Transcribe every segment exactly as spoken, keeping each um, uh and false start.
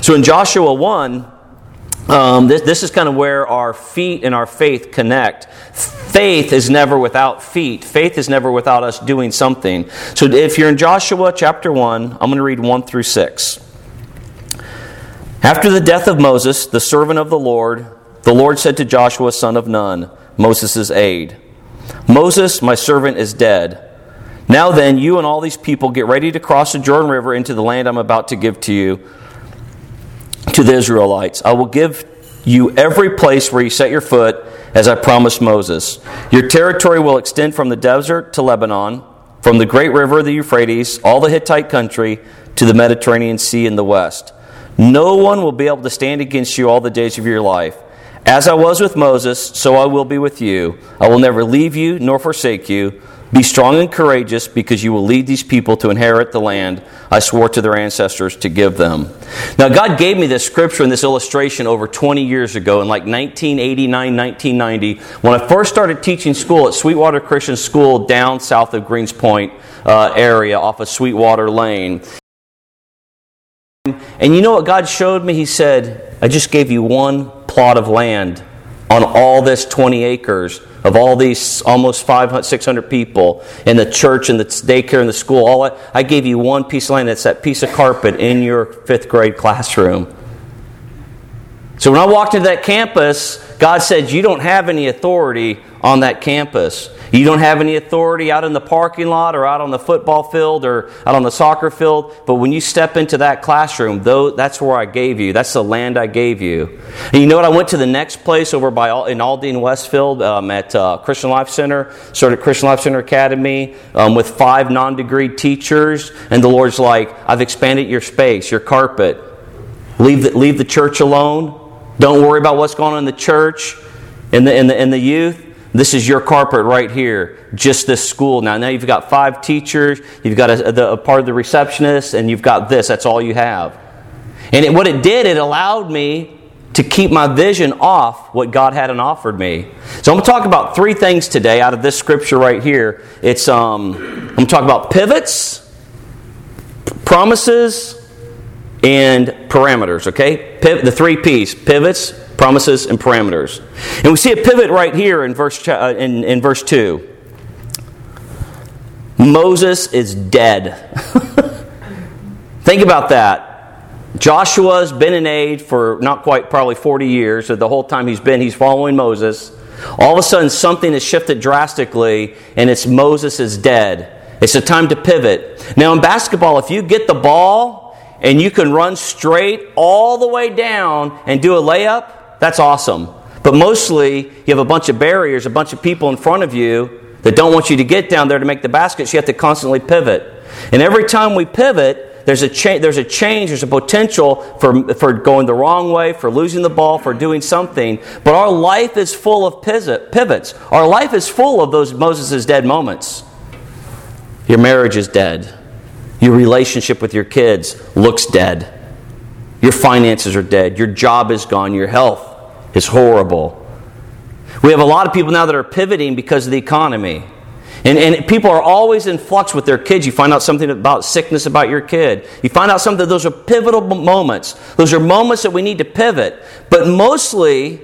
So in Joshua one, um, this, this is kind of where our feet and our faith connect. Faith is never without feet. Faith is never without us doing something. So if you're in Joshua chapter one, I'm going to read one through six. After the death of Moses, the servant of the Lord, the Lord said to Joshua, son of Nun, Moses' aide, Moses, my servant, is dead. Now then, you and all these people get ready to cross the Jordan River into the land I'm about to give to you, to the Israelites. I will give you every place where you set your foot, as I promised Moses. Your territory will extend from the desert to Lebanon, from the great river, the Euphrates, all the Hittite country, to the Mediterranean Sea in the west. No one will be able to stand against you all the days of your life. As I was with Moses, so I will be with you. I will never leave you nor forsake you. Be strong and courageous, because you will lead these people to inherit the land I swore to their ancestors to give them. Now, God gave me this scripture and this illustration over twenty years ago, in like nineteen eighty-nine, nineteen ninety, when I first started teaching school at Sweetwater Christian School down south of Greens Point uh, area off of Sweetwater Lane. And you know what God showed me? He said, I just gave you one plot of land on all this twenty acres of all these almost five hundred, six hundred people in the church and the daycare and the school. All I, I gave you one piece of land. That's that piece of carpet in your fifth grade classroom. So when I walked into that campus, God said, you don't have any authority on that campus. You don't have any authority out in the parking lot or out on the football field or out on the soccer field. But when you step into that classroom, though, that's where I gave you. That's the land I gave you. And you know what? I went to the next place over by in Aldine Westfield um, at uh, Christian Life Center. Started Christian Life Center Academy um, with five non-degreed teachers. And the Lord's like, I've expanded your space, your carpet. Leave the, leave the church alone. Don't worry about what's going on in the church and the, in the, in the youth. This is your carpet right here, just this school. Now, now you've got five teachers, you've got a, the, a part of the receptionist, and you've got this. That's all you have. And it, what it did, it allowed me to keep my vision off what God hadn't offered me. So I'm going to talk about three things today out of this scripture right here. It's um, I'm going to talk about pivots, promises, and parameters, okay? Piv- the three P's, pivots, promises, and parameters. And we see a pivot right here in verse uh, in, in verse two. Moses is dead. Think about that. Joshua's been in age for not quite probably forty years. So the whole time he's been, he's following Moses. All of a sudden something has shifted drastically, and it's Moses is dead. It's a time to pivot. Now in basketball, if you get the ball and you can run straight all the way down and do a layup, that's awesome. But mostly, you have a bunch of barriers, a bunch of people in front of you that don't want you to get down there to make the basket, so you have to constantly pivot. And every time we pivot, there's a, cha- there's a change, there's a potential for, for going the wrong way, for losing the ball, for doing something. But our life is full of pivots. Our life is full of those Moses is dead moments. Your marriage is dead. Your relationship with your kids looks dead. Your finances are dead. Your job is gone. Your health is horrible. We have a lot of people now that are pivoting because of the economy. And, and people are always in flux with their kids. You find out something about sickness about your kid. You find out something. Those are pivotal moments. Those are moments that we need to pivot. But mostly,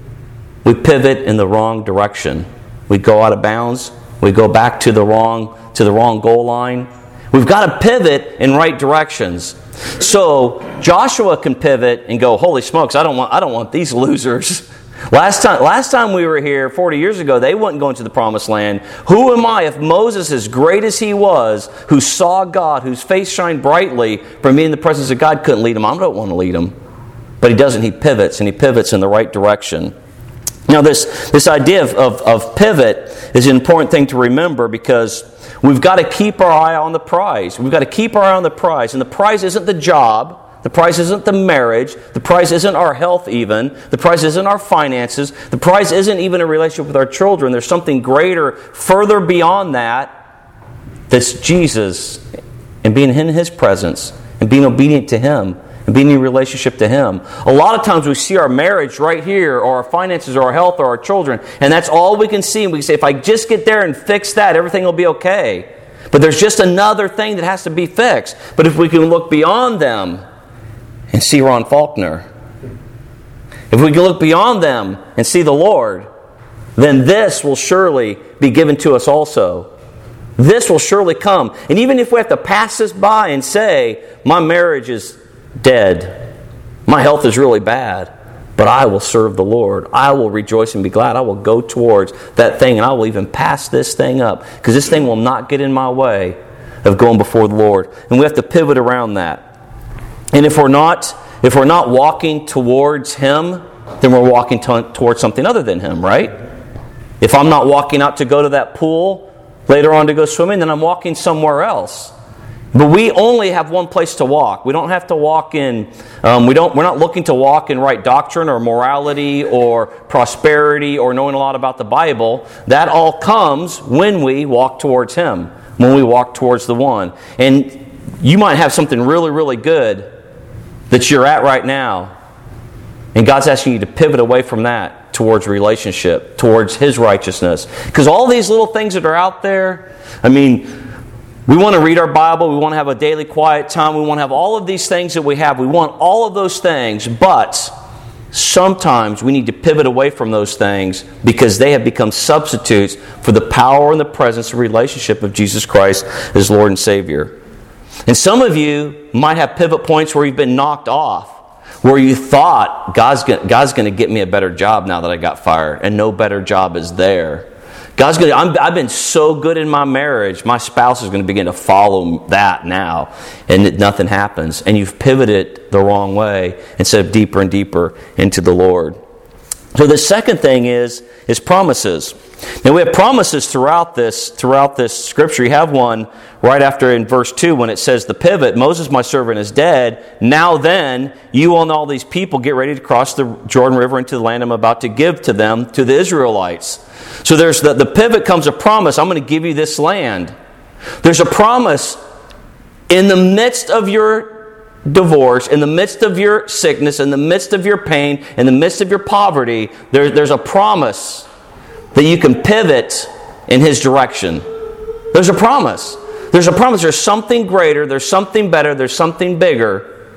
we pivot in the wrong direction. We go out of bounds. We go back to the wrong to the wrong goal line. We've got to pivot in right directions. So Joshua can pivot and go, holy smokes, I don't want I don't want these losers. Last time last time we were here forty years ago, they wasn't going to the promised land. Who am I if Moses, as great as he was, who saw God, whose face shined brightly from being in the presence of God, couldn't lead him? I don't want to lead him. But he doesn't. He pivots, and he pivots in the right direction. Now this, this idea of, of, of pivot is an important thing to remember, because we've got to keep our eye on the prize. We've got to keep our eye on the prize. And the prize isn't the job. The prize isn't the marriage. The prize isn't our health even. The prize isn't our finances. The prize isn't even a relationship with our children. There's something greater, further beyond that, that's Jesus and being in His presence and being obedient to Him and being in relationship to Him. A lot of times we see our marriage right here, or our finances, or our health, or our children, and that's all we can see. And we can say, if I just get there and fix that, everything will be okay. But there's just another thing that has to be fixed. But if we can look beyond them and see Ron Faulkner. If we can look beyond them and see the Lord, then this will surely be given to us also. This will surely come. And even if we have to pass this by and say, my marriage is dead, my health is really bad, but I will serve the Lord. I will rejoice and be glad. I will go towards that thing, and I will even pass this thing up, because this thing will not get in my way of going before the Lord. And we have to pivot around that. And if we're not, if we're not walking towards Him, then we're walking to, towards something other than Him, right? If I'm not walking out to go to that pool later on to go swimming, then I'm walking somewhere else. But we only have one place to walk. We don't have to walk in, um, we don't, we're not looking to walk in right doctrine or morality or prosperity or knowing a lot about the Bible. That all comes when we walk towards Him, when we walk towards the one. And you might have something really, really good that you're at right now. And God's asking you to pivot away from that towards relationship, towards His righteousness. Because all these little things that are out there, I mean, we want to read our Bible, we want to have a daily quiet time, we want to have all of these things that we have. We want all of those things, but sometimes we need to pivot away from those things because they have become substitutes for the power and the presence and relationship of Jesus Christ as Lord and Savior. And some of you might have pivot points where you've been knocked off, where you thought, God's going God's going to get me a better job now that I got fired, and no better job is there. God's going to, I'm, I've been so good in my marriage, my spouse is going to begin to follow that now, and it, nothing happens. And you've pivoted the wrong way instead of deeper and deeper into the Lord. So the second thing is, is promises. Now we have promises throughout this, throughout this scripture. You have one right after in verse two when it says the pivot, Moses my servant is dead. Now then, you and all these people get ready to cross the Jordan River into the land I'm about to give to them, to the Israelites. So there's the, the pivot comes a promise. I'm going to give you this land. There's a promise in the midst of your divorce, in the midst of your sickness, in the midst of your pain, in the midst of your poverty. There, there's a promise that you can pivot in His direction. There's a promise. There's a promise. There's something greater. There's something better. There's something bigger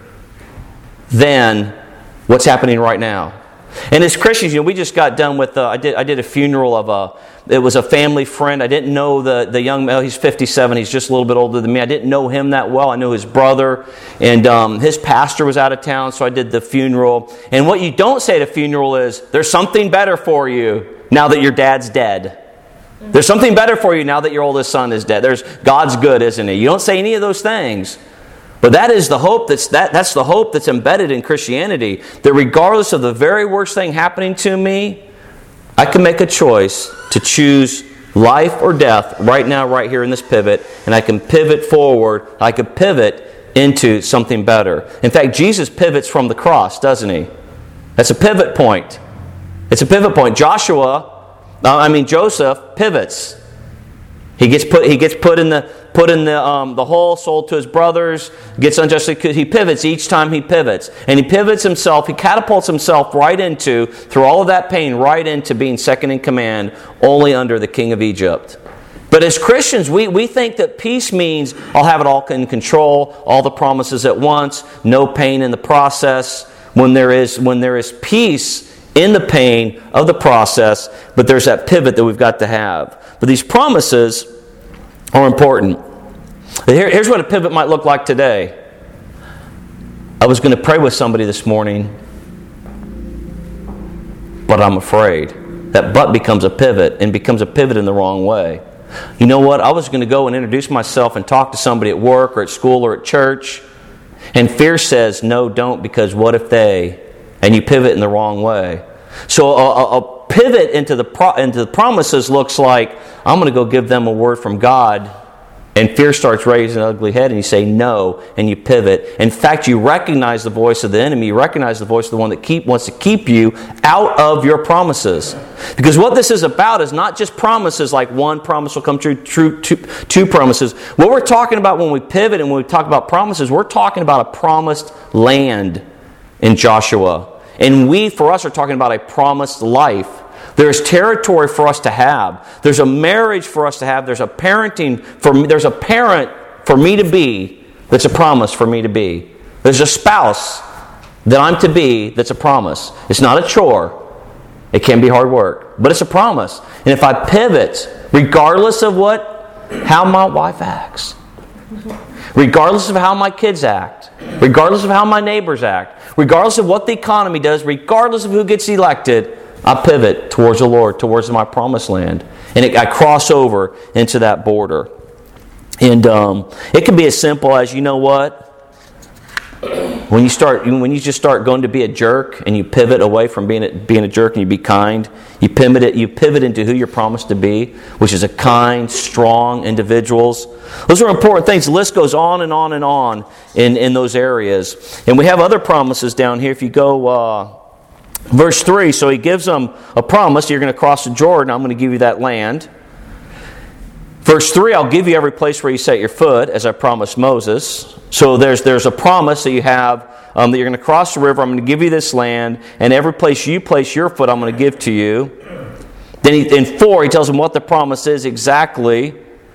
than what's happening right now. And as Christians, you know, we just got done with, uh, I did I did a funeral of a, it was a family friend. I didn't know the, the young man, he's fifty-seven, he's just a little bit older than me. I didn't know him that well. I knew his brother, and um, his pastor was out of town, so I did the funeral. And what you don't say at a funeral is, there's something better for you now that your dad's dead. There's something better for you now that your oldest son is dead. There's God's good, isn't He? You don't say any of those things. But that is the hope that's that that's the hope that's embedded in Christianity. That regardless of the very worst thing happening to me, I can make a choice to choose life or death right now, right here in this pivot, and I can pivot forward. I can pivot into something better. In fact, Jesus pivots from the cross, doesn't He? That's a pivot point. It's a pivot point. Joshua, I mean Joseph, pivots. He gets put. He gets put in the put in the um, the hole, sold to his brothers. Gets unjustly. He pivots each time he pivots, and he pivots himself. He catapults himself right into, through all of that pain, right into being second in command, only under the king of Egypt. But as Christians, we we think that peace means I'll have it all in control, all the promises at once, no pain in the process. When there is when there is peace in the pain of the process, but there's that pivot that we've got to have. But these promises are important. Here, here's what a pivot might look like today. I was going to pray with somebody this morning, but I'm afraid. That but becomes a pivot, and becomes a pivot in the wrong way. You know what? I was going to go and introduce myself and talk to somebody at work or at school or at church, and fear says, no, don't, because what if they... And you pivot in the wrong way. So a, a, a pivot into the pro, into the promises looks like, I'm going to go give them a word from God, and fear starts raising an ugly head, and you say no, and you pivot. In fact, you recognize the voice of the enemy. You recognize the voice of the one that keep, wants to keep you out of your promises. Because what this is about is not just promises like one promise will come true, true two, two promises. What we're talking about when we pivot and when we talk about promises, we're talking about a promised land in Joshua. And we, for us, are talking about a promised life. There's territory for us to have. There's a marriage for us to have. There's a parenting for me. There's a parent for me to be that's a promise for me to be. There's a spouse that I'm to be that's a promise. It's not a chore. It can be hard work, but it's a promise. And if I pivot, regardless of what, how my wife acts, regardless of how my kids act, regardless of how my neighbors act, regardless of what the economy does, regardless of who gets elected, I pivot towards the Lord, towards my promised land. And it, I cross over into that border. And um, it can be as simple as, you know what? When you start, when you just start going to be a jerk and you pivot away from being a, being a jerk and you be kind, you pivot it, you pivot into who you're promised to be, which is a kind, strong individuals. Those are important things. The list goes on and on and on in, in those areas. And we have other promises down here. If you go uh, verse three, so he gives them a promise. You're going to cross the Jordan. I'm going to give you that land. Verse three, I'll give you every place where you set your foot, as I promised Moses. So there's there's a promise that you have um, that you're going to cross the river. I'm going to give you this land, and every place you place your foot, I'm going to give to you. Then he, in four, he tells them what the promise is exactly.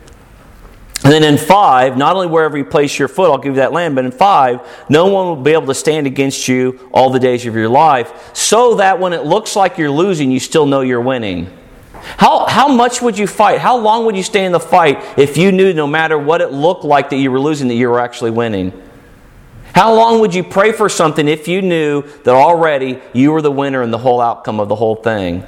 And then in five, not only wherever you place your foot, I'll give you that land, but in five, no one will be able to stand against you all the days of your life, so that when it looks like you're losing, you still know you're winning. How how much would you fight? How long would you stay in the fight if you knew no matter what it looked like that you were losing, that you were actually winning? How long would you pray for something if you knew that already you were the winner in the whole outcome of the whole thing?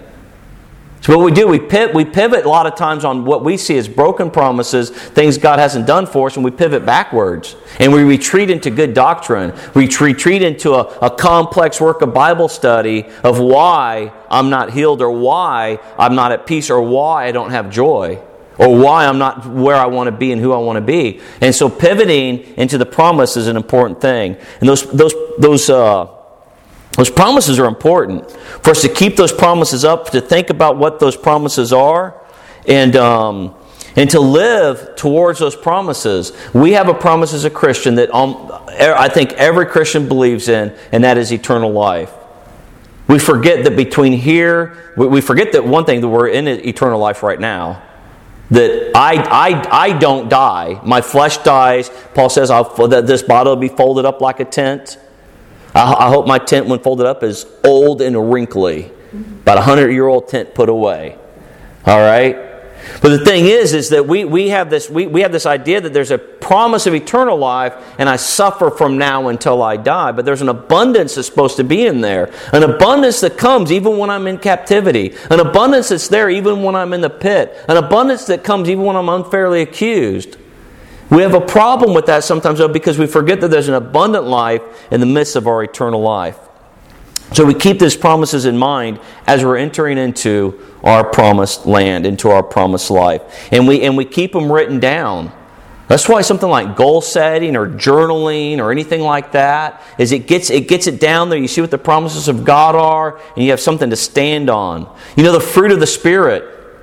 So what we do, we pivot, we pivot a lot of times on what we see as broken promises, things God hasn't done for us, and we pivot backwards. And we retreat into good doctrine. We retreat into a, a complex work of Bible study of why I'm not healed, or why I'm not at peace, or why I don't have joy, or why I'm not where I want to be and who I want to be. And so pivoting into the promise is an important thing. And those those those uh, those promises are important for us to keep those promises up, to think about what those promises are, and um, and to live towards those promises. We have a promise as a Christian that um, I think every Christian believes in, and that is eternal life. We forget that between here, we forget that one thing, that we're in eternal life right now. That I, I, I don't die. My flesh dies. Paul says I'll, that this body will be folded up like a tent. I, I hope my tent, when folded up, is old and wrinkly. About a hundred-year-old tent put away. All right? But the thing is, is that we, we have this we, we have this idea that there's a promise of eternal life, and I suffer from now until I die. But there's an abundance that's supposed to be in there. An abundance that comes even when I'm in captivity. An abundance that's there even when I'm in the pit. An abundance that comes even when I'm unfairly accused. We have a problem with that sometimes, though, because we forget that there's an abundant life in the midst of our eternal life. So we keep these promises in mind as we're entering into our promised land, into our promised life. And we and we keep them written down. That's why something like goal setting or journaling or anything like that is it gets it gets it down there. You see what the promises of God are, and you have something to stand on. You know, the fruit of the Spirit,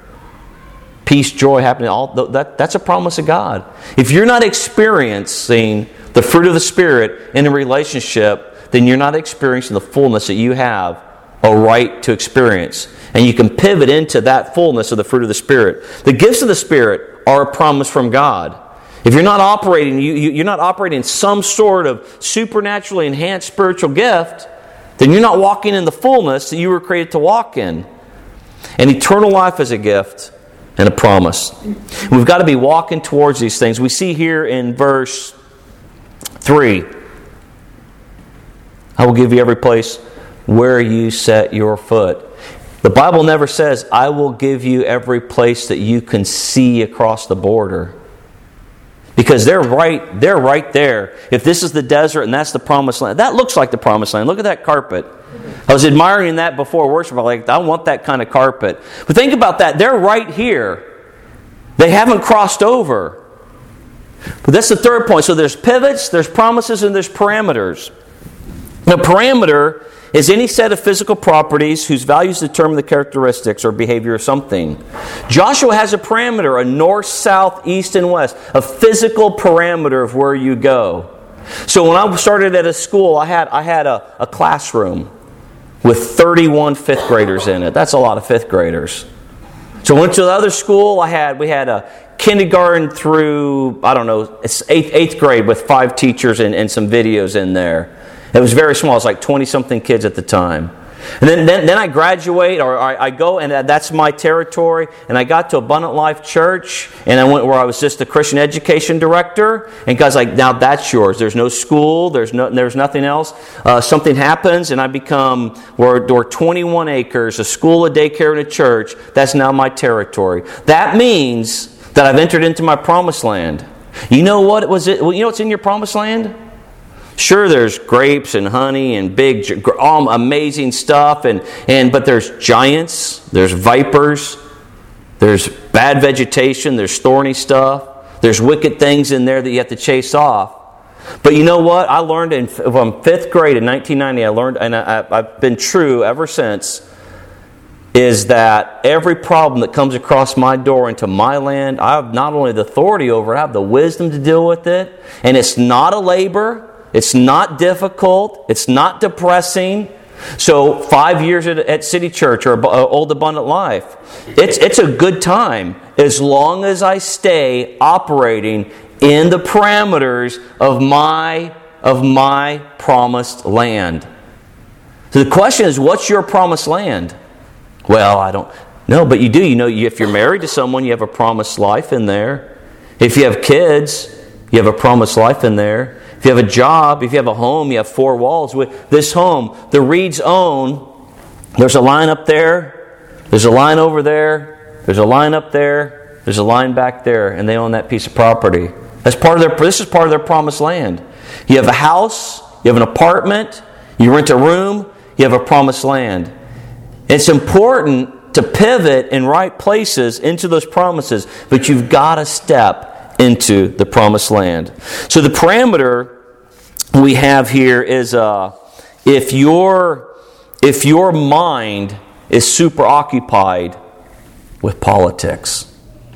peace, joy, happiness, all that that's a promise of God. If you're not experiencing the fruit of the Spirit in a relationship, then you're not experiencing the fullness that you have a right to experience. And you can pivot into that fullness of the fruit of the Spirit. The gifts of the Spirit are a promise from God. If you're not operating, you, you, you're not operating in some sort of supernaturally enhanced spiritual gift, then you're not walking in the fullness that you were created to walk in. And eternal life is a gift and a promise. We've got to be walking towards these things. We see here in verse three, I will give you every place where you set your foot. The Bible never says, I will give you every place that you can see across the border. Because they're right, they're right there. If this is the desert and that's the promised land, that looks like the promised land. Look at that carpet. I was admiring that before worship. I'm like, I want that kind of carpet. But think about that. They're right here. They haven't crossed over. But that's the third point. So there's pivots, there's promises, and there's parameters. The parameter is any set of physical properties whose values determine the characteristics or behavior of something. Joshua has a parameter, a north, south, east, and west, a physical parameter of where you go. So when I started at a school, I had I had a, a classroom with thirty-one fifth graders in it. That's a lot of fifth graders. So I went to the other school. I had we had a kindergarten through, I don't know, it's eighth, eighth grade with five teachers and, and some videos in there. It was very small. It was like twenty-something kids at the time. And then, then, then I graduate, or I, I go, and that's my territory. And I got to Abundant Life Church, and I went where I was just the Christian education director. And God's like, now that's yours. There's no school. There's no, there's nothing else. Uh, something happens, and I become, we're, we're twenty-one acres, a school, a daycare, and a church. That's now my territory. That means that I've entered into my promised land. You know what was it? Well, you know what's in your promised land? Sure, there's grapes and honey and big, um, amazing stuff, and, and but there's giants, there's vipers, there's bad vegetation, there's thorny stuff, there's wicked things in there that you have to chase off. But you know what? I learned in from fifth grade in nineteen ninety, I learned, and I, I've been true ever since, is that every problem that comes across my door into my land, I have not only the authority over it, I have the wisdom to deal with it, and it's not a labor. It's not difficult. It's not depressing. So five years at, at City Church or Old Abundant Life, it's it's a good time as long as I stay operating in the parameters of my of my promised land. So the question is, what's your promised land? Well, I don't know, but you do. You know, if you're married to someone, you have a promised life in there. If you have kids, you have a promised life in there. If you have a job, if you have a home, you have four walls. With this home, the Reeds own, there's a line up there, there's a line over there, there's a line up there, there's a line back there, and they own that piece of property. That's part of their. This is part of their promised land. You have a house, you have an apartment, you rent a room, you have a promised land. It's important to pivot in right places into those promises, but you've got to step into the promised land. So the parameter we have here is uh, if your if your mind is super occupied with politics,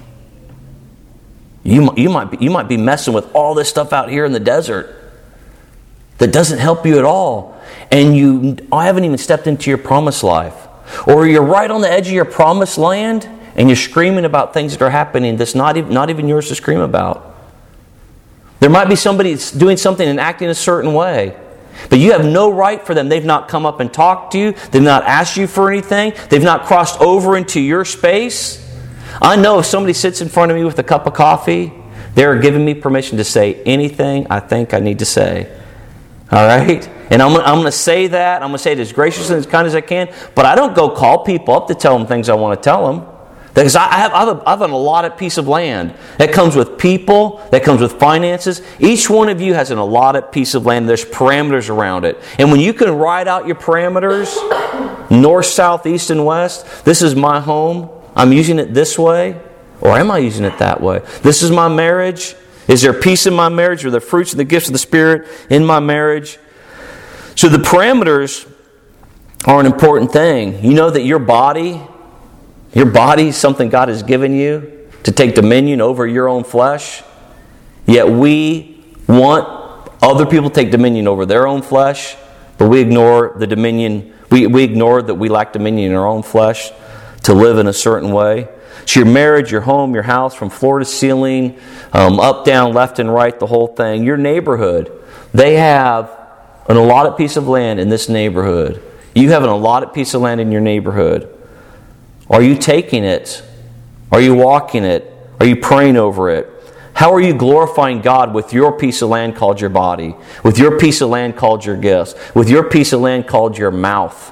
you you might be you might be messing with all this stuff out here in the desert that doesn't help you at all, and you I haven't even stepped into your promised life, or you're right on the edge of your promised land. And you're screaming about things that are happening that's not even, not even yours to scream about. There might be somebody that's doing something and acting a certain way, but you have no right for them. They've not come up and talked to you. They've not asked you for anything. They've not crossed over into your space. I know if somebody sits in front of me with a cup of coffee, they're giving me permission to say anything I think I need to say. All right? And I'm, I'm going to say that. I'm going to say it as gracious and as kind as I can, but I don't go call people up to tell them things I want to tell them. Because I have, I, have a, I have an allotted piece of land. That comes with people. That comes with finances. Each one of you has an allotted piece of land. There's parameters around it. And when you can write out your parameters, north, south, east, and west, this is my home. I'm using it this way. Or am I using it that way? This is my marriage. Is there peace in my marriage? Are there fruits and the gifts of the Spirit in my marriage? So the parameters are an important thing. You know that your body... Your body is something God has given you to take dominion over your own flesh. Yet we want other people to take dominion over their own flesh, but we ignore the dominion. We, we ignore that we lack dominion in our own flesh to live in a certain way. So your marriage, your home, your house, from floor to ceiling, um, up, down, left, and right, the whole thing. Your neighborhood, they have an allotted piece of land in this neighborhood. You have an allotted piece of land in your neighborhood. Are you taking it? Are you walking it? Are you praying over it? How are you glorifying God with your piece of land called your body? With your piece of land called your gifts? With your piece of land called your mouth?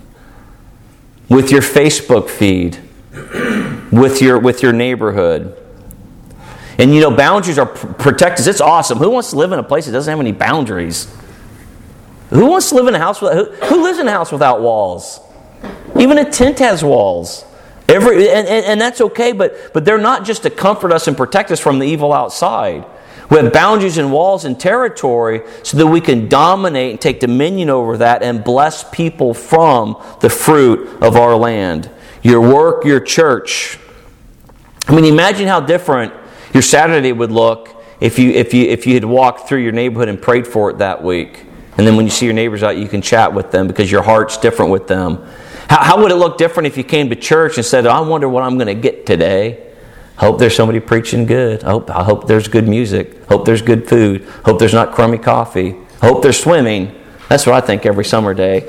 With your Facebook feed? With your, with your neighborhood? And you know, boundaries are protected. It's awesome. Who wants to live in a place that doesn't have any boundaries? Who wants to live in a house without, who, who lives in a house without walls? Even a tent has walls. Every and, and, and that's okay, but, but they're not just to comfort us and protect us from the evil outside. We have boundaries and walls and territory so that we can dominate and take dominion over that and bless people from the fruit of our land. Your work, your church. I mean, imagine how different your Saturday would look if you if you if you had walked through your neighborhood and prayed for it that week. And then when you see your neighbors out, you can chat with them because your heart's different with them. How, how would it look different if you came to church and said, I wonder what I'm going to get today? Hope there's somebody preaching good. I hope, I hope there's good music. Hope there's good food. Hope there's not crummy coffee. Hope there's swimming. That's what I think every summer day.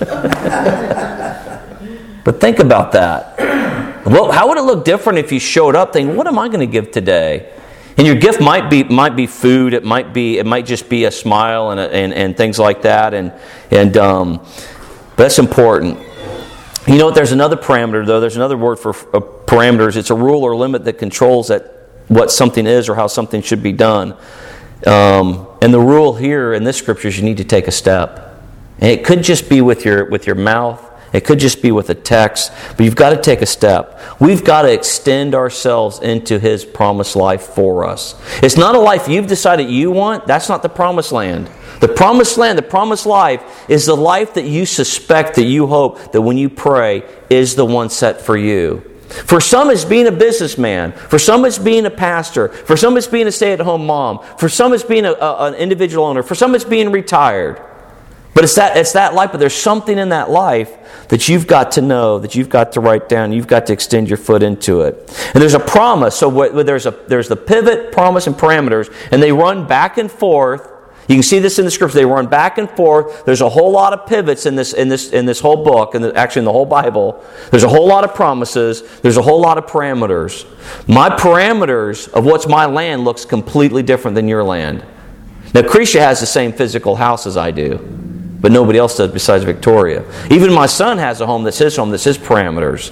But think about that. Well, how would it look different if you showed up thinking, what am I going to give today? And your gift might be might be food. It might be it might just be a smile and a, and, and things like that. And and um, but that's important. You know what? There's another parameter though. There's another word for uh, parameters. It's a rule or limit that controls that what something is or how something should be done. Um, and the rule here in this scripture is you need to take a step. And it could just be with your with your mouth. It could just be with a text, but you've got to take a step. We've got to extend ourselves into His promised life for us. It's not a life you've decided you want. That's not the promised land. The promised land, the promised life, is the life that you suspect, that you hope, that when you pray, is the one set for you. For some, it's being a businessman. For some, it's being a pastor. For some, it's being a stay-at-home mom. For some, it's being a, a, an individual owner. For some, it's being retired. But it's that it's that life, but there's something in that life that you've got to know, that you've got to write down, you've got to extend your foot into it. And there's a promise. So what, there's a there's the pivot, promise, and parameters, and they run back and forth. You can see this in the scripture. They run back and forth. There's a whole lot of pivots in this in this in this whole book, and actually in the whole Bible. There's a whole lot of promises. There's a whole lot of parameters. My parameters of what's my land looks completely different than your land. Now, Cretia has the same physical house as I do, but nobody else does besides Victoria. Even my son has a home that's his home, that's his parameters.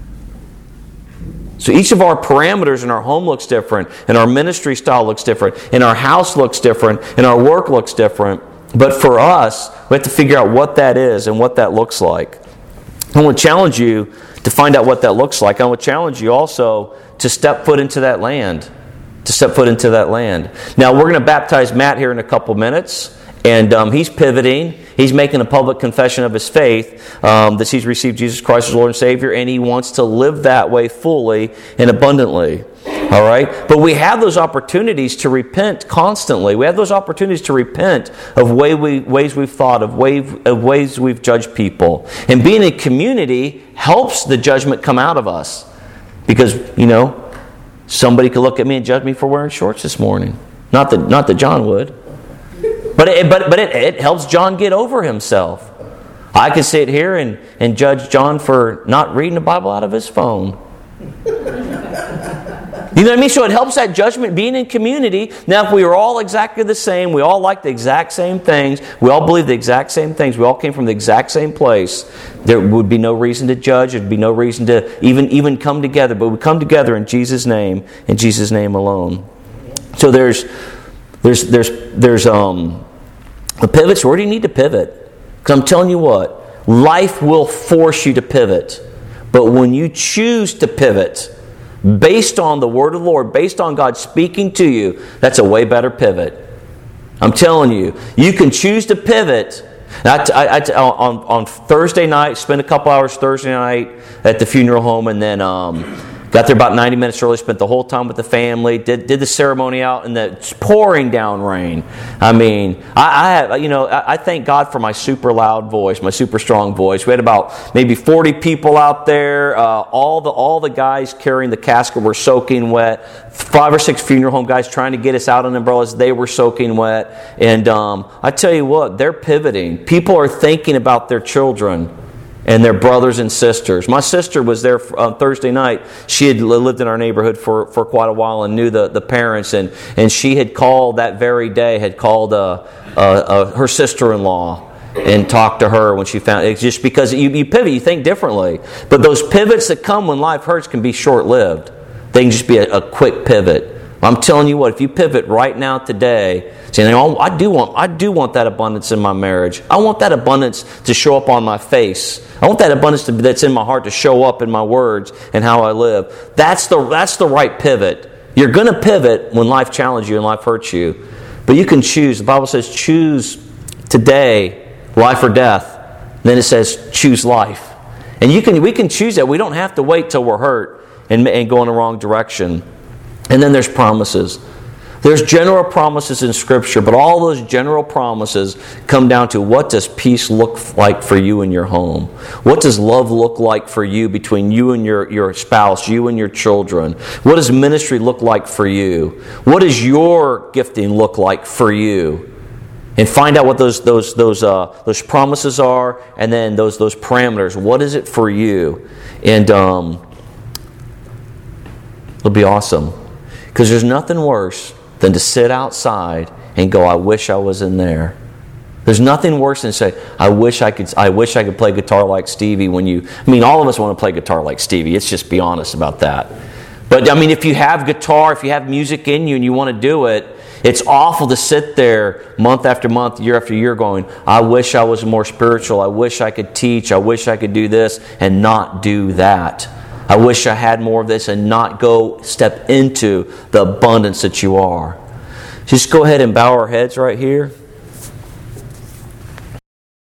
So each of our parameters in our home looks different, and our ministry style looks different, and our house looks different, and our work looks different. But for us, we have to figure out what that is and what that looks like. I want to challenge you to find out what that looks like. I want to challenge you also to step foot into that land. To step foot into that land. Now, we're going to baptize Matt here in a couple minutes. And um, he's pivoting. He's making a public confession of his faith, um, that he's received Jesus Christ as Lord and Savior, and he wants to live that way fully and abundantly. All right? But we have those opportunities to repent constantly. We have those opportunities to repent of way we, ways we've thought, of, way, of ways we've judged people. And being in community helps the judgment come out of us. Because, you know, somebody could look at me and judge me for wearing shorts this morning. Not that, not that John would. But it, but but it, it helps John get over himself. I could sit here and, and judge John for not reading the Bible out of his phone. You know what I mean? So it helps that judgment being in community. Now, if we were all exactly the same, we all like the exact same things, we all believe the exact same things, we all came from the exact same place, there would be no reason to judge. There'd be no reason to even, even come together. But we come together in Jesus' name, in Jesus' name alone. So there's... There's there's there's um the pivots. Where do you need to pivot? Because I'm telling you what, life will force you to pivot. But when you choose to pivot based on the Word of the Lord, based on God speaking to you, that's a way better pivot. I'm telling you, you can choose to pivot. I, I, I, on on Thursday night, spent a couple hours Thursday night at the funeral home, and then um. Got there about ninety minutes early, spent the whole time with the family, did did the ceremony out in the pouring down rain. I mean, I, I have, you know, I, I thank God for my super loud voice, my super strong voice. We had about maybe forty people out there. Uh, all the all the guys carrying the casket were soaking wet. Five or six funeral home guys trying to get us out on umbrellas, they were soaking wet. And um, I tell you what, they're pivoting. People are thinking about their children and their brothers and sisters. My sister was there on Thursday night. She had lived in our neighborhood for, for quite a while and knew the, the parents. And, and she had called that very day, had called uh, uh, uh, her sister-in-law and talked to her when she found it. Just because you, you pivot, you think differently. But those pivots that come when life hurts can be short-lived. They can just be a, a quick pivot. I'm telling you what, if you pivot right now today, saying, oh, I do want I do want that abundance in my marriage. I want that abundance to show up on my face. I want that abundance to, that's in my heart to show up in my words and how I live. That's the that's the right pivot. You're going to pivot when life challenges you and life hurts you. But you can choose. The Bible says choose today life or death. Then it says choose life. And you can we can choose that. We don't have to wait till we're hurt and, and go in the wrong direction. And then there's promises. There's general promises in Scripture, but all those general promises come down to what does peace look like for you in your home? What does love look like for you between you and your, your spouse, you and your children? What does ministry look like for you? What does your gifting look like for you? And find out what those those those uh, those promises are, and then those those parameters. What is it for you? And um, it'll be awesome. Because there's nothing worse than to sit outside and go, "I wish I was in there." There's nothing worse than to say, "I wish I could. I wish I could play guitar like Stevie." When you, I mean, all of us want to play guitar like Stevie. Let's just be honest about that. But I mean, if you have guitar, if you have music in you, and you want to do it. It's awful to sit there month after month, year after year going, I wish I was more spiritual. I wish I could teach. I wish I could do this and not do that. I wish I had more of this and not go step into the abundance that you are. Just go ahead and bow our heads right here.